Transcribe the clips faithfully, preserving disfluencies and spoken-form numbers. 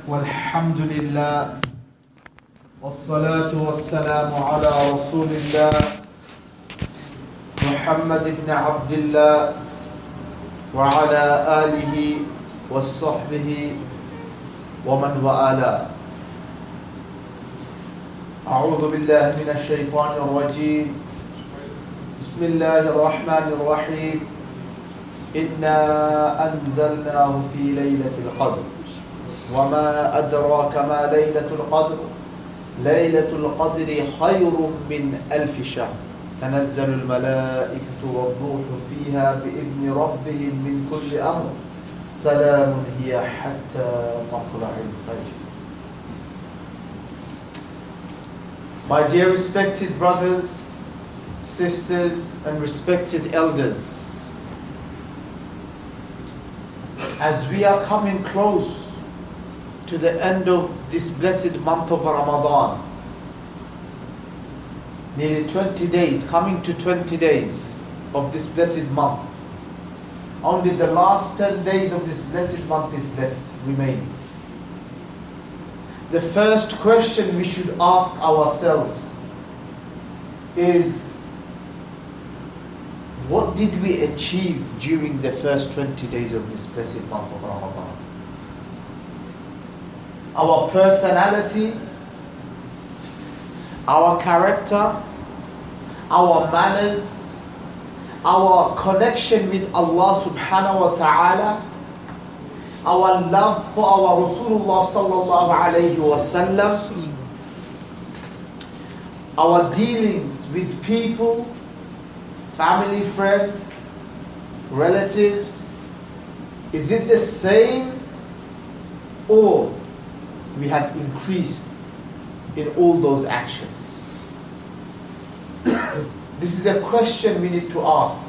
والحمد لله والصلاة والسلام على رسول الله محمد بن عبد الله وعلى آله وصحبه ومن والاه. أعوذ بالله من الشيطان الرجيم. بسم الله الرحمن الرحيم. إنا أنزلناه في ليلة القدر وما أدراك ما ليلة القدر ليلة القدر خير من ألف شهر تنزل الملائكة والروح فيها بإذن ربهم من كل أمر سلام هي حتى مطلع الفجر. My dear respected brothers, sisters and respected elders, as we are coming close to the end of this blessed month of Ramadan, nearly twenty days, coming to twenty days of this blessed month. Only the last ten days of this blessed month is left remaining. The first question we should ask ourselves is, what did we achieve during the first twenty days of this blessed month of Ramadan? Our personality, our character, our manners, our connection with Allah subhanahu wa ta'ala, our love for our Rasulullah sallallahu alayhi wa sallam, our dealings with people, family, friends, relatives, is it the same, or we have increased in all those actions? This is a question we need to ask.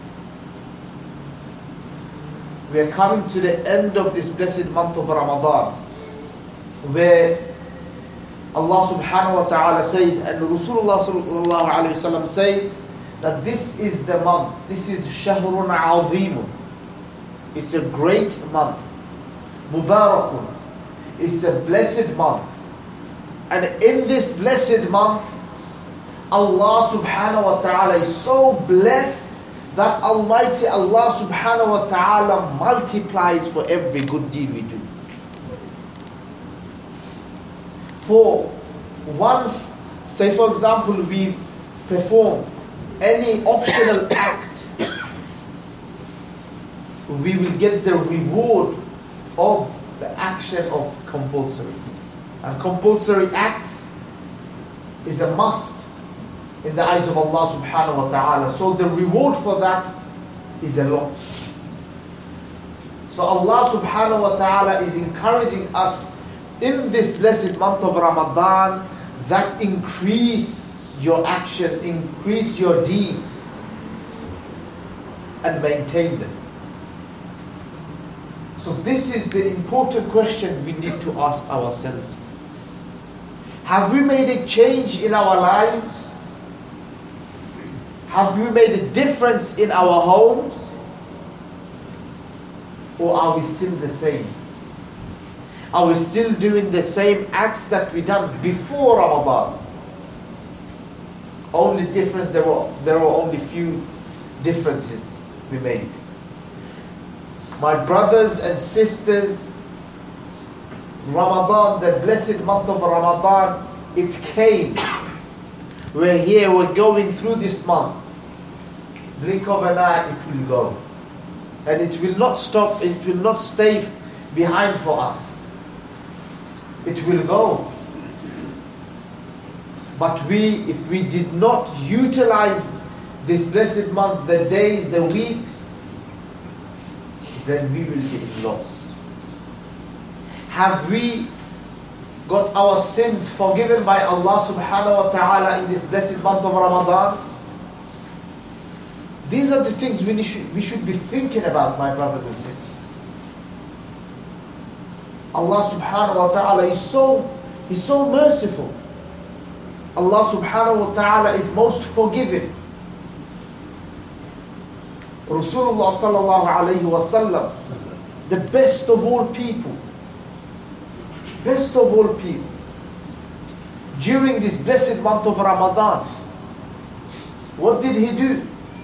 We are coming to the end of this blessed month of Ramadan, where Allah subhanahu wa ta'ala says, and Rasulullah sallallahu alayhi wa sallam says, that this is the month, this is Shahrun Azimun. It's a great month. Mubarakun. It's a blessed month. And in this blessed month, Allah subhanahu wa ta'ala is so blessed that Almighty Allah subhanahu wa ta'ala multiplies for every good deed we do. For once, say for example, we perform any optional act, we will get the reward of the action of compulsory. And compulsory acts is a must in the eyes of Allah subhanahu wa ta'ala. So the reward for that is a lot. So Allah subhanahu wa ta'ala is encouraging us in this blessed month of Ramadan that increase your action, increase your deeds and maintain them. So this is the important question we need to ask ourselves. Have we made a change in our lives? Have we made a difference in our homes? Or are we still the same? Are we still doing the same acts that we done before Ramadan? Only difference, there were, there were only few differences we made. My brothers and sisters, Ramadan, the blessed month of Ramadan, it came. We're here, we're going through this month. Blink of an eye, it will go. And it will not stop, it will not stay behind for us. It will go. But we, if we did not utilize this blessed month, the days, the weeks, then we will get lost. Have we got our sins forgiven by Allah subhanahu wa ta'ala in this blessed month of Ramadan? These are the things we should, we should be thinking about, my brothers and sisters. Allah subhanahu wa ta'ala is so, is so merciful. Allah subhanahu wa ta'ala is most forgiving. Rasulullah sallallahu alayhi wa sallam, the best of all people, best of all people, during this blessed month of Ramadan, what did he do?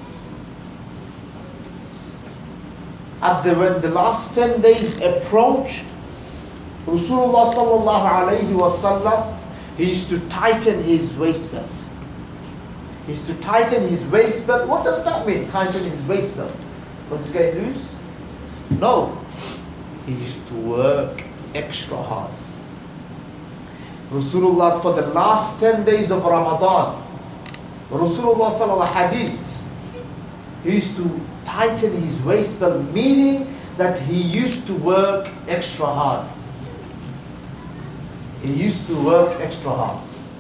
At the, when the last ten days approached, Rasulullah sallallahu alayhi wa sallam, he used to tighten his waistbelt. He used to tighten his waistbelt. What does that mean, tighten his waistbelt? Was it getting loose? No. He used to work extra hard. Rasulullah, for the last ten days of Ramadan, Rasulullah sallallahu hadith, he used to tighten his waistbelt, meaning that he used to work extra hard. He used to work extra hard.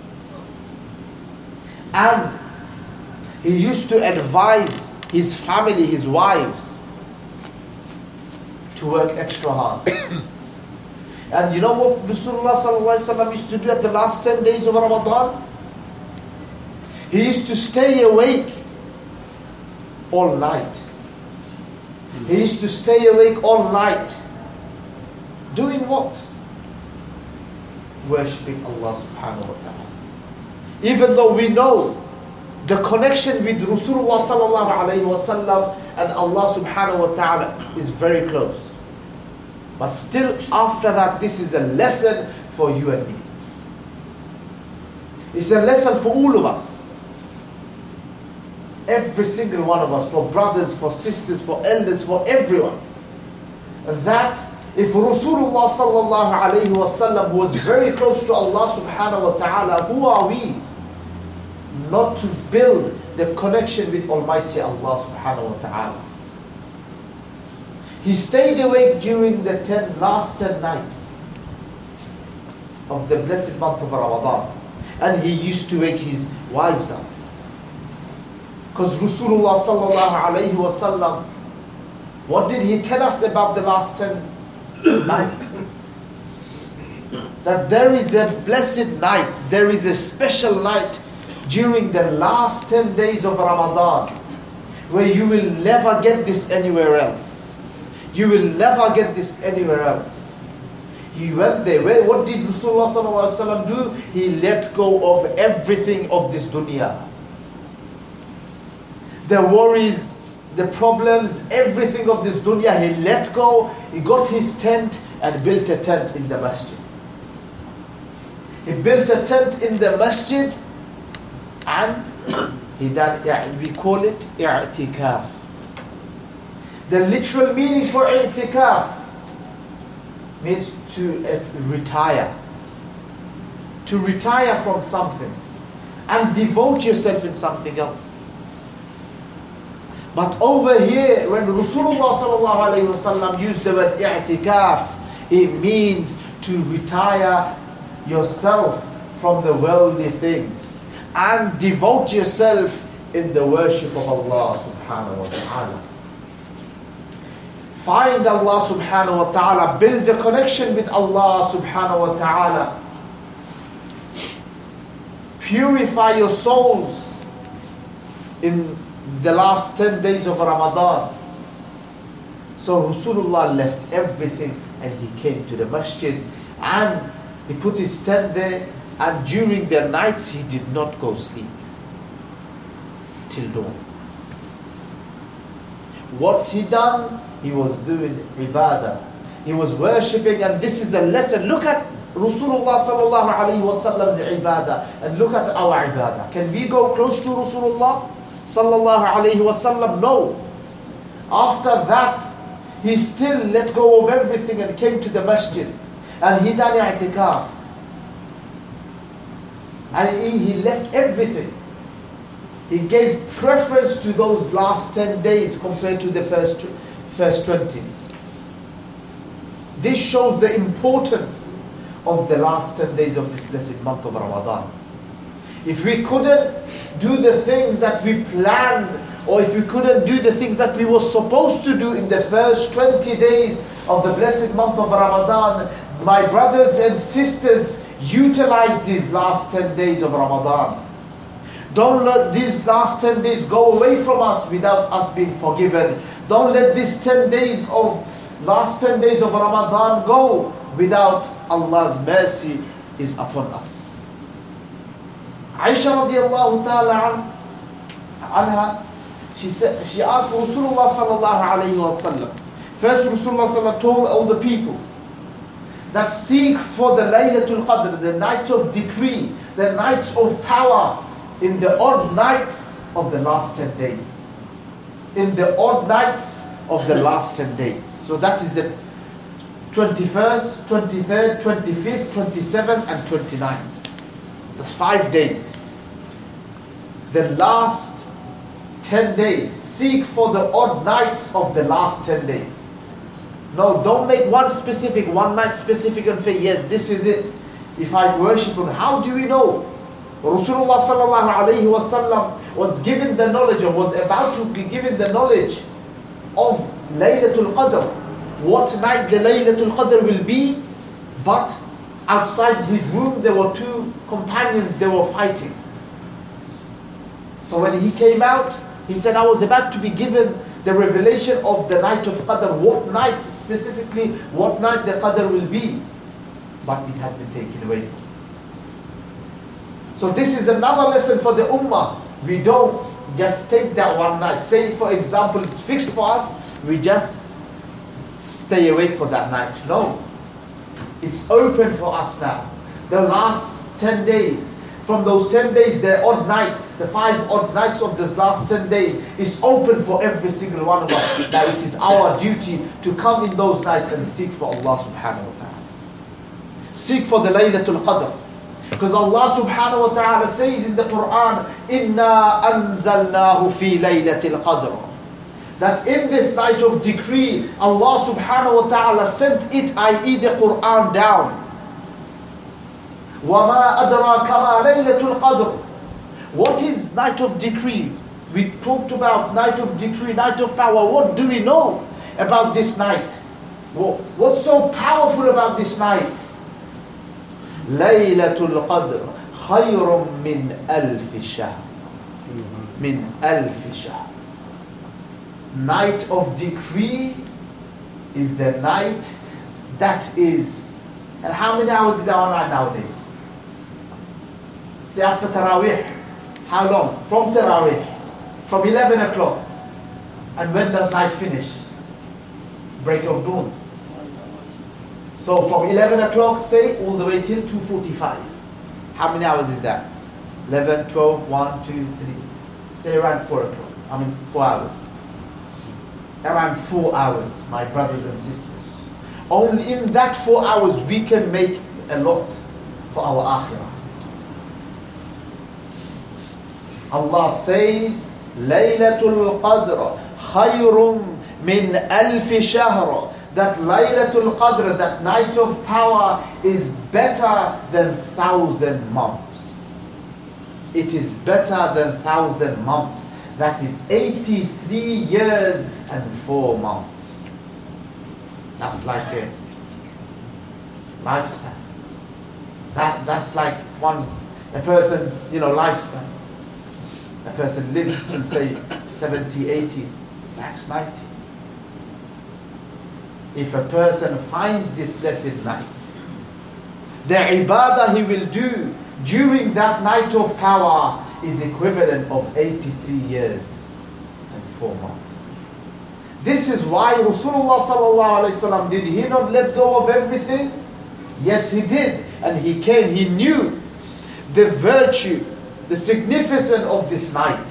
And he used to advise his family, his wives, to work extra hard. And you know what Rasulullah sallallahu alaihi wasallam used to do at the last ten days of Ramadan? He used to stay awake all night. He used to stay awake all night. Doing what? Worshipping Allah subhanahu wa ta'ala. Even though we know the connection with Rasulullah sallallahu alayhi wa sallam and Allah subhanahu wa ta'ala is very close. But still after that, this is a lesson for you and me. It's a lesson for all of us. Every single one of us, for brothers, for sisters, for elders, for everyone. That if Rasulullah sallallahu alayhi wa sallam was very close to Allah subhanahu wa ta'ala, who are we not to build the connection with Almighty Allah subhanahu wa ta'ala? He stayed awake during the ten, last ten nights of the blessed month of Ramadan. And he used to wake his wives up. Because Rasulullah sallallahu alayhi wa sallam, what did he tell us about the last ten nights? That there is a blessed night, there is a special night during the last ten days of Ramadan, where you will never get this anywhere else. You will never get this anywhere else. He went there. Where, what did Rasulullah sallallahu alaihi wasallam do? He let go of everything of this dunya. The worries, the problems, everything of this dunya, he let go. He got his tent and built a tent in the masjid. He built a tent in the masjid and he done, we call it i'tikaf. The literal meaning for i'tikaf means to uh, retire. To retire from something and devote yourself in something else. But over here, when Rasulullah sallallahu alayhi wa sallam used the word i'tikaf, it means to retire yourself from the worldly things and devote yourself in the worship of Allah subhanahu wa ta'ala. Find Allah subhanahu wa ta'ala, build a connection with Allah subhanahu wa ta'ala. Purify your souls in the last ten days of Ramadan. So Rasulullah left everything and he came to the masjid and he put his tent there, and during the nights he did not go sleep till dawn. What he done? He was doing ibadah. He was worshipping, and this is a lesson. Look at Rasulullah sallallahu alayhi wa sallam's ibadah and look at our ibadah. Can we go close to Rasulullah sallallahu alayhi wa sallam? No. After that, he still let go of everything and came to the masjid. And he done i'tikaf. And he, he left everything. He gave preference to those last ten days compared to the first, first twenty. This shows the importance of the last ten days of this blessed month of Ramadan. If we couldn't do the things that we planned, or if we couldn't do the things that we were supposed to do in the first twenty days of the blessed month of Ramadan, my brothers and sisters, utilize these last ten days of Ramadan. Don't let these last ten days go away from us without us being forgiven. Don't let these ten days of last ten days of Ramadan go without Allah's mercy is upon us. Aisha radiallahu ta'ala anha, she said, she asked Rasulullah sallallahu alayhi wa sallam. First Rasulullah sallallahu told all the people that seek for the Laylatul Qadr, the night of decree, the nights of power, in the odd nights of the last ten days. In the odd nights of the last ten days. So that is the twenty-first, twenty-third, twenty-fifth, twenty-seventh and twenty-ninth. That's five days. The last ten days. Seek for the odd nights of the last ten days. No, don't make one specific, one night specific and say, yes, this is it. If I worship Him, how do we know? Rasulullah sallallahu alayhi wa sallam was given the knowledge, or was about to be given the knowledge of Laylatul Qadr. What night the Laylatul Qadr will be, but outside his room there were two companions, they were fighting. So when he came out, he said, I was about to be given the revelation of the night of Qadr. What night specifically, what night the Qadr will be, but it has been taken away from. So this is another lesson for the Ummah. We don't just take that one night. Say for example, it's fixed for us, we just stay awake for that night. No. It's open for us now. The last ten days. From those ten days, the odd nights, the five odd nights of those last ten days is open for every single one of us. Now it is our duty to come in those nights and seek for Allah subhanahu wa ta'ala. Seek for the Laylatul Qadr. Because Allah subhanahu wa ta'ala says in the Quran, Inna anzalnahu fi laylatil qadr. That in this night of decree, Allah subhanahu wa ta'ala sent it, that is the Quran, down. وَمَا أَدْرَاكَ مَا لَيْلَةُ الْقَدْرِ. What is night of decree? We talked about night of decree, night of power. What do we know about this night? What's so powerful about this night? Laylatul Qadr khayrun min alf shahr. Min alf shahr. Night of decree is the night that is, and how many hours is our night nowadays? Say after Taraweeh, how long? From Taraweeh, from eleven o'clock. And when does night finish? Break of dawn. So from eleven o'clock, say, all the way till two forty-five. How many hours is that? eleven, twelve, one, two, three. Say around four o'clock. I mean four hours. Around four hours, my brothers and sisters. Only in that four hours we can make a lot for our akhirah. Allah says, Laylatul Qadr khayrun min alf shahr. That Laylatul Qadr, that night of power, is better than thousand months. It is better than thousand months. That is eighty-three years and four months. That's like a lifespan. That that's like one's a person's, you know, lifespan. A person lives till say seventy, eighty, max ninety. If a person finds this blessed night, the ibadah he will do during that night of power is equivalent of eighty-three years and four months. This is why Rasulullah sallallahu alaihi wasallam, did he not let go of everything? Yes, he did. And he came, he knew the virtue, the significance of this night.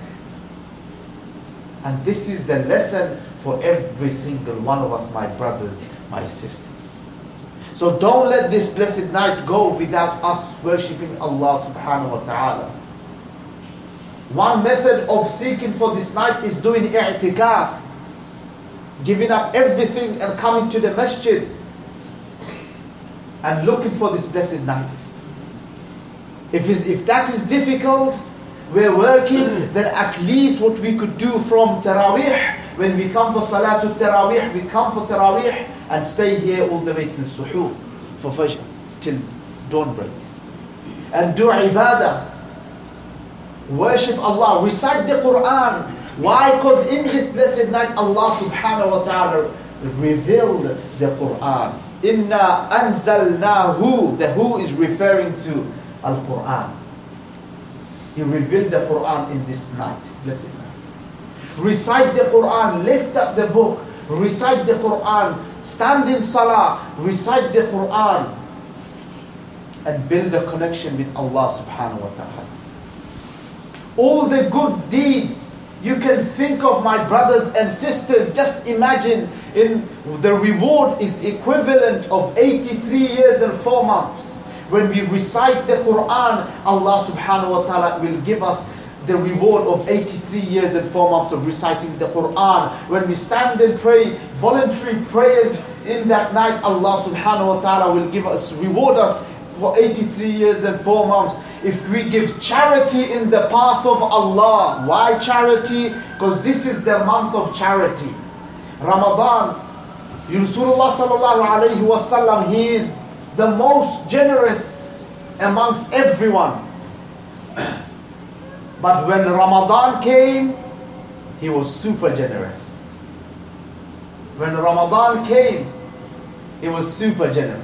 And this is the lesson for every single one of us, my brothers, my sisters. So don't let this blessed night go without us worshipping Allah subhanahu wa ta'ala. One method of seeking for this night is doing i'tikaf, giving up everything and coming to the masjid and looking for this blessed night. If, if that is difficult, we're working, then at least what we could do from Taraweeh, when we come for Salatul Taraweeh, we come for Taraweeh and stay here all the way till Suhoor, for Fajr, till dawn breaks. And do ibadah. Worship Allah. Recite the Quran. Why? Because in this blessed night, Allah subhanahu wa ta'ala revealed the Quran. Inna anzalnahu. The who is referring to Al-Quran. He revealed the Quran in this night, blessed night. Recite the Quran, lift up the book, recite the Quran, stand in salah, recite the Quran, and build a connection with Allah subhanahu wa ta'ala. All the good deeds you can think of, my brothers and sisters, just imagine, in the reward is equivalent of eighty-three years and four months. When we recite the Quran, Allah subhanahu wa ta'ala will give us the reward of eighty-three years and four months of reciting the Quran. When we stand and pray voluntary prayers in that night, Allah subhanahu wa ta'ala will give us, reward us for eighty-three years and four months. If we give charity in the path of Allah. Why charity? Because this is the month of charity. Ramadan, Rasulullah sallallahu alayhi wa sallam, he is the most generous amongst everyone. But when Ramadan came, he was super generous. When Ramadan came, he was super generous.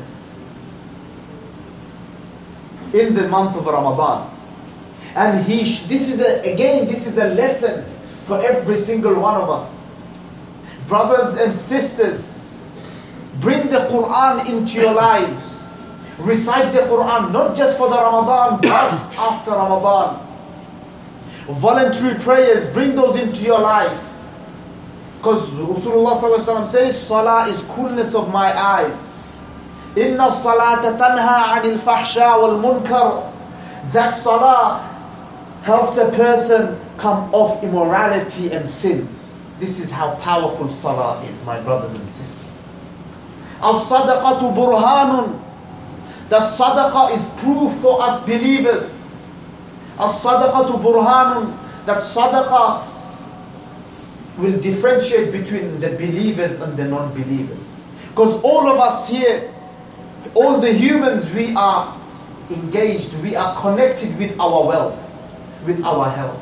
In the month of Ramadan. And he, this is a, again, this is a lesson for every single one of us. Brothers and sisters, bring the Quran into your lives. Recite the Quran, not just for the Ramadan, but after Ramadan. Voluntary prayers, bring those into your life. Because Rasulullah sallallahu alaihi wasallam says, Salah is coolness of my eyes. Inna salata tanha anil fahsha wal munkar. That salah helps a person come off immorality and sins. This is how powerful salah is, my brothers and sisters. As-sadaqatu burhanun. The sadaqah is proof for us believers. As-sadaqatu burhanun. That sadaqah will differentiate between the believers and the non-believers. Because all of us here, all the humans, we are engaged, we are connected with our wealth, with our health.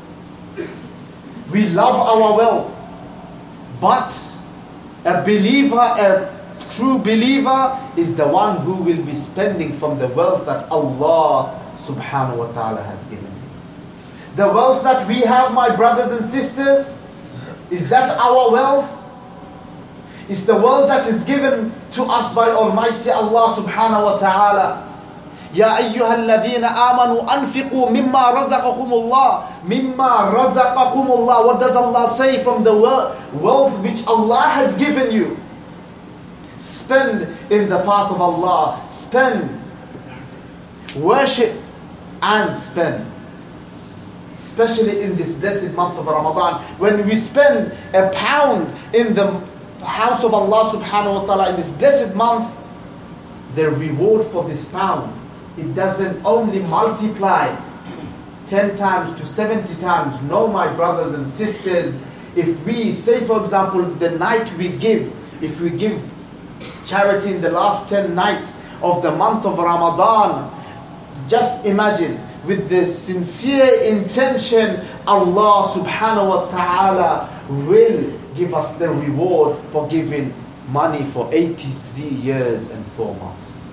We love our wealth. But a believer, a true believer is the one who will be spending from the wealth that Allah subhanahu wa ta'ala has given him. The wealth that we have, my brothers and sisters, is that our wealth? It's the wealth that is given to us by Almighty Allah subhanahu wa ta'ala. Ya ayyuhalladhina amanu anfiqu mimma razaqakumullah. Mimma razaqakumullah. What does Allah say? From the wealth which Allah has given you. Spend in the path of Allah. Spend. Worship and spend. Especially in this blessed month of Ramadan. When we spend a pound in the house of Allah subhanahu wa ta'ala in this blessed month, the reward for this pound, it doesn't only multiply ten times to seventy times. No, my brothers and sisters, if we say, for example, the night we give, if we give charity in the last ten nights of the month of Ramadan, just imagine, with the sincere intention, Allah subhanahu wa ta'ala will give us the reward for giving money for eighty-three years and four months.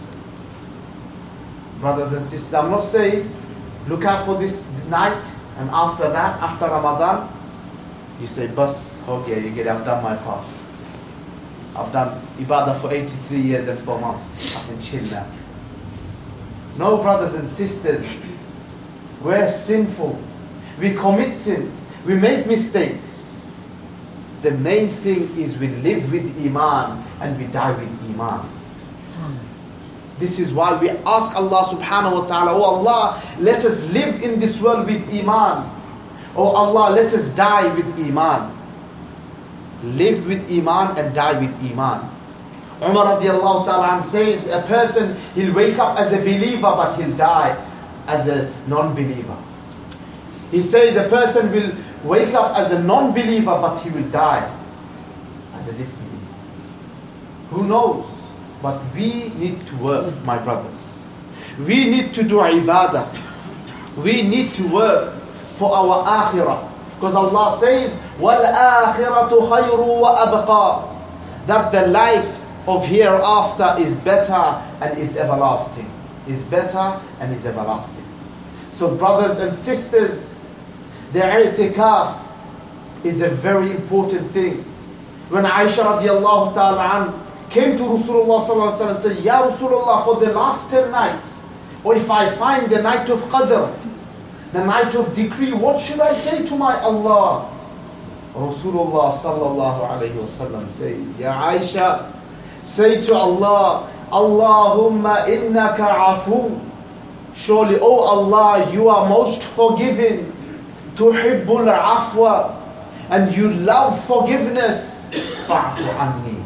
Brothers and sisters, I'm not saying look out for this night and after that, after Ramadan, you say, Bas, okay, you get, I've done my part. I've done ibadah for eighty-three years and four months. I can chill now. No, brothers and sisters, we're sinful. We commit sins. We make mistakes. The main thing is we live with Iman and we die with Iman. This is why we ask Allah subhanahu wa ta'ala, oh Allah, let us live in this world with Iman. Oh Allah, let us die with Iman. Live with Iman and die with Iman. Umar radiallahu ta'ala says, a person, he'll wake up as a believer but he'll die as a non-believer. He says a person will wake up as a non-believer but he will die as a disbeliever. Who knows? But we need to work, my brothers. We need to do ibadah. We need to work for our akhirah. Because Allah says, وَالْآخِرَةُ خَيْرُ وَأَبْقَى. That the life of hereafter is better and is everlasting. Is better and is everlasting. So brothers and sisters, the i'tikaf is a very important thing. When Aisha radiallahu ta'ala an came to Rasulullah sallallahu alaihi wasallam and said, Ya Rasulullah, for the last ten nights, or if I find the night of Qadr, the night of decree, what should I say to my Allah? Rasulullah sallallahu alayhi wasallam said, Ya Aisha, say to Allah, Allahumma innaka afu. Surely, O Allah, you are most forgiving. Tuhibbul afwa. And you love forgiveness. Fa'fu anni.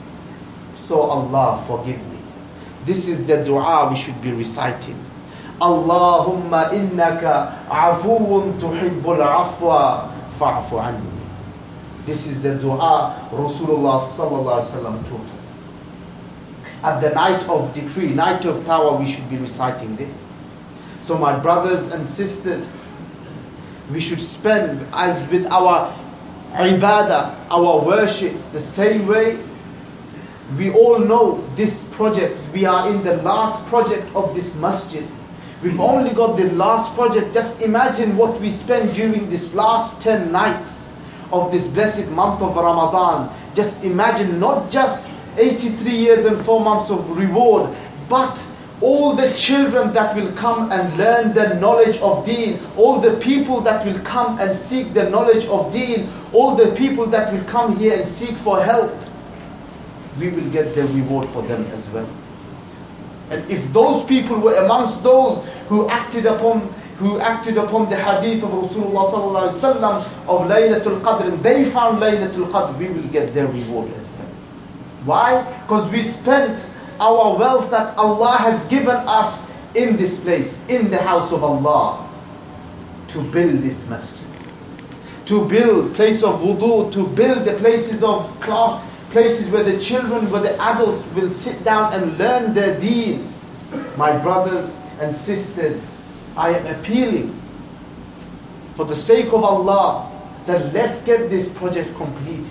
So Allah, forgive me. This is the dua we should be reciting. Allahumma innaka afuun tuhibbul afwa fa'fu anni. This is the dua Rasulullah sallallahu alaihi wasallam taught us. At the night of decree, night of power, we should be reciting this. So my brothers and sisters, we should spend as with our ibadah, our worship, the same way. We all know this project, we are in the last project of this masjid. We've only got the last project. Just imagine what we spend during this last ten nights of this blessed month of Ramadan. Just imagine not just eighty-three years and four months of reward, but all the children that will come and learn the knowledge of Deen, all the people that will come and seek the knowledge of Deen, all the people that will come here and seek for help, we will get the reward for them as well. And if those people were amongst those who acted upon who acted upon the hadith of Rasulullah sallallahu alaihi wasallam of Laylatul Qadr, and they found Laylatul Qadr, we will get their reward as well. Why? Because we spent our wealth that Allah has given us in this place, in the house of Allah, to build this masjid, to build place of wudu, to build the places of class, places where the children, where the adults will sit down and learn their deen. My brothers and sisters, I am appealing for the sake of Allah that let's get this project complete.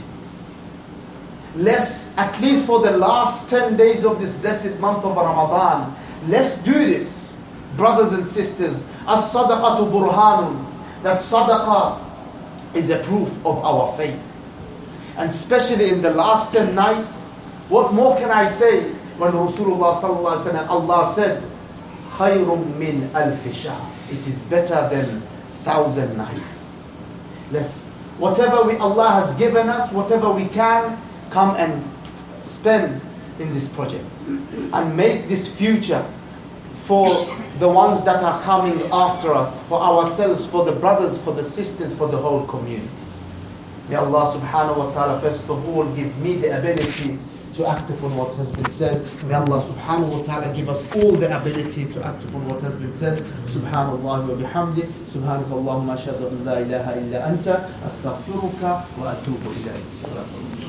Let's, at least for the last ten days of this blessed month of Ramadan, let's do this. Brothers and sisters, as-sadaqatu burhanun, that sadaqah is a proof of our faith. And especially in the last ten nights, what more can I say when Rasulullah sallallahu alaihi wasallam, Allah said, خَيْرٌ مِّنْ أَلْفِ شَهْرٍ. It is better than thousand nights. Let's, whatever we, Allah has given us, whatever we can, come and spend in this project. And make this future for the ones that are coming after us, for ourselves, for the brothers, for the sisters, for the whole community. May Allah subhanahu wa ta'ala first of all give me the ability to act upon what has been said. May Allah subhanahu wa ta'ala give us all the ability to act upon what has been said. Subhanallah wa bihamdi. Subhanaka Allahumma ashhadu an la ilaha illa anta astaghfiruka wa atubu ilayk.